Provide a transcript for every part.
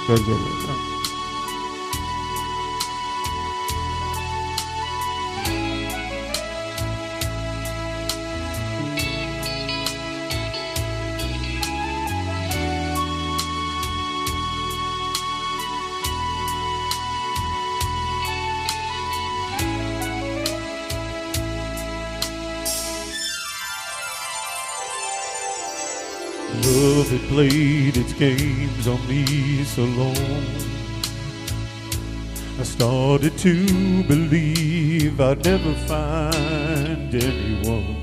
Good. Love had played its games on me so long. I started to believe I'd never find anyone.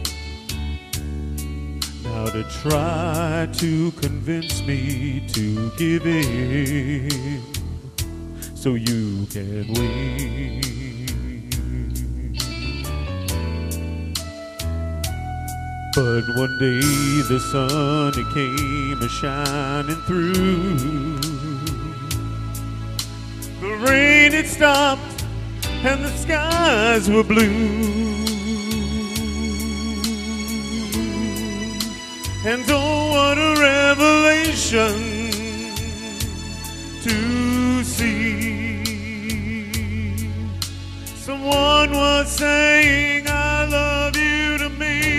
Now to try to convince me to give in so you can win. But one day the sun, it came a-shining through. The rain had stopped and the skies were blue. And oh, what a revelation to see. Someone was saying, I love you to me.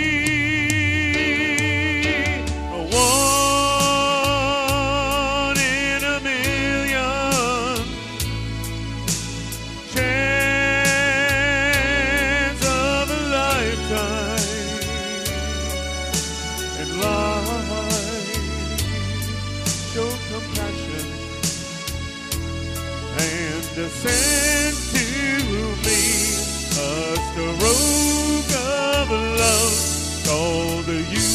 Send to me a stroke of love called you.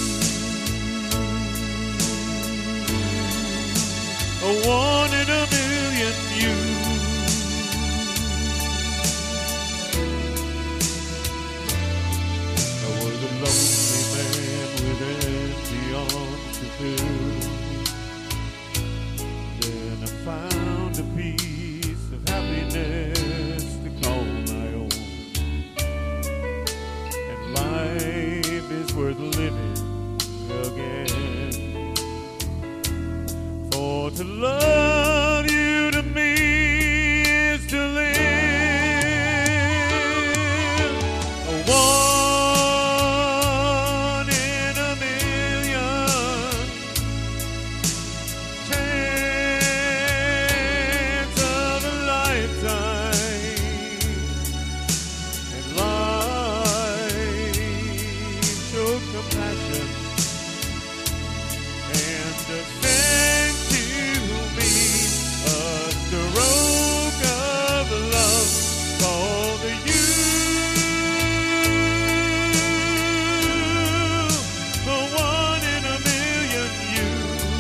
A one in a million you. I was a lonely man with empty arms to fill. Then I found a peace of happiness to call my own. And life is worth living again. For to love you to me is to live. A one in a million chance of a lifetime. And life showed compassion and sent to me a stroke of love called you. A one in a million you.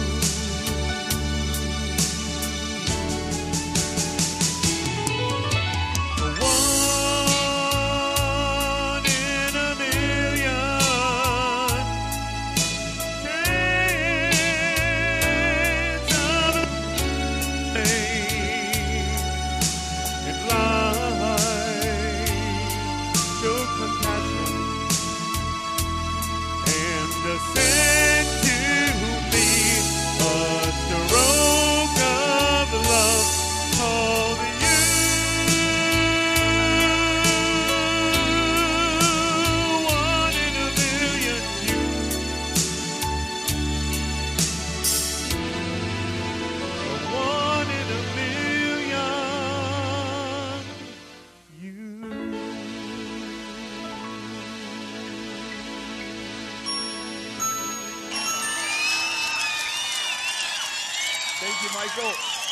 A one in a million chance of a in life show compassion and send to me a stroke of love called you. One in a million you. One in a million you. Thank you, Michael.